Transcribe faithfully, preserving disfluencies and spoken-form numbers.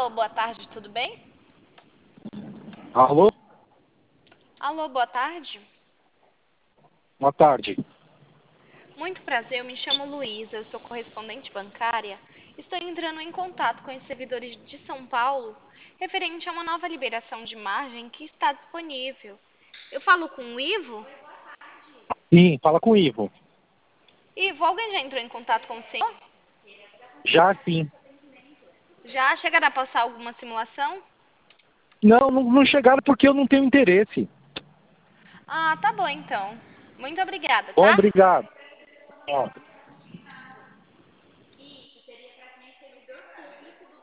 Alô, boa tarde, tudo bem? Alô? Alô, boa tarde. Boa tarde. Muito prazer, eu me chamo Luísa, eu sou correspondente bancária. Estou entrando em contato com os servidores de São Paulo referente a uma nova liberação de margem que está disponível. Eu falo com o Ivo? Sim, fala com o Ivo. Ivo, alguém já entrou em contato com o senhor? Já sim. Já chegará a passar alguma simulação? Não, não, não chegaram porque eu não tenho interesse. Ah, tá bom então. Muito obrigada, Bom, tá? obrigado. Ó.